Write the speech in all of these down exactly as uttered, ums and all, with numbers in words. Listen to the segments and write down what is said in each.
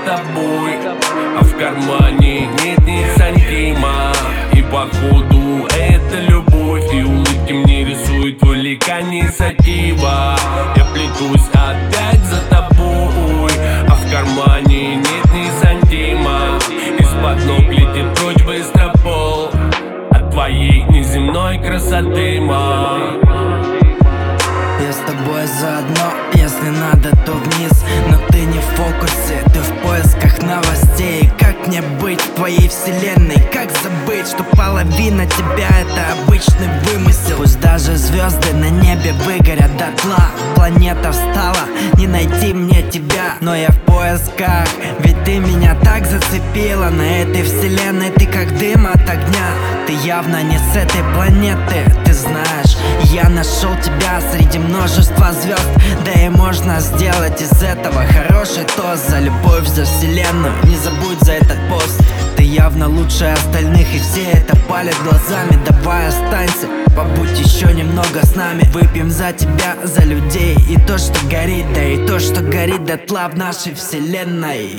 тобой, а в кармане нет ни сантима. И походу это любовь, и улыбки мне рисует твой ликани сатива. Я плетусь опять за тобой, а в кармане нет ни сантима. Из-под ног летит прочь быстро пол от твоей неземной красоты, ма. Я с тобой заодно, если надо, то вниз. Но ты не в фокусе, ты в поисках новостей. Как мне быть в твоей вселенной? Как забыть, что половина тебя это обычный вымысел? Пусть даже звезды на небе выгорят дотла, планета встала, не найти мне тебя. Но я в поисках, ведь ты меня так зацепила. На этой вселенной ты как дым от огня. Ты явно не с этой планеты, ты знаешь. Я нашел тебя среди множества звезд. Да и можно сделать из этого хороший тост за любовь, за вселенную. Не забудь за этот пост. Ты явно лучше остальных, и все это палят глазами. Давай останься, побудь еще немного с нами. Выпьем за тебя, за людей и то, что горит, да и то, что горит дотла в нашей вселенной.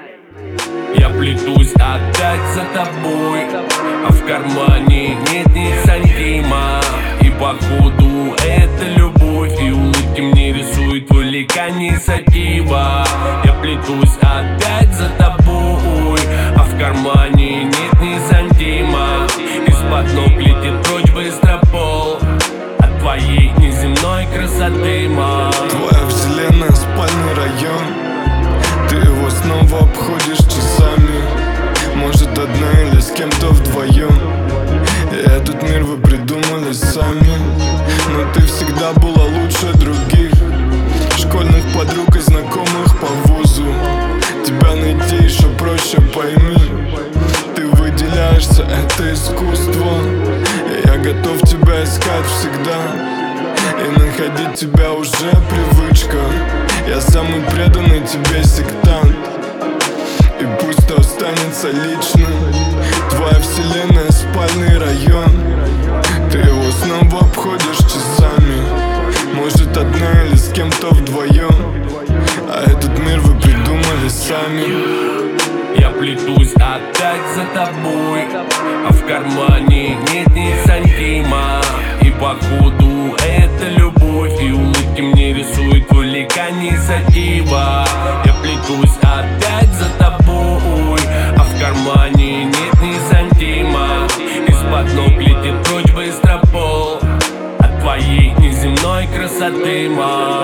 Я плетусь опять за тобой, а в кармане нет ни сантима. И походу это любовь, и улыбки мне рисует твой ликани сатива. Я плетусь опять за тобой, а в кармане нет ни сантима. Из-под ног летит прочь быстро пол от твоей неземной красоты, ма. Твоя вселенная, спальный район, ты его снова обходишь часами. Может, одна или с кем-то вдвоем. И этот мир вы придумали сами. Но ты всегда была лучше других, школьных подруг и знакомых по вузу. Тебя найти еще проще, пойми. Ты выделяешься, это искусство. И я готов тебя искать всегда, и находить тебя уже привычка. Я самый преданный тебе сектант, и пусть это останется личным. Твоя вселенная, спальный район, ты его снова обходишь часами. Может, одна или с кем-то вдвоем, а этот мир вы придумали сами. Я плетусь опять за тобой, а в кармане нет ни сантима. И походу это любовь, и улыбки мне рисует твой ликани сатива. Я плетусь опять за тобой, а в кармане нет ни сантима. Из-под ног летит прочь быстро пол от твоей неземной красоты, ма.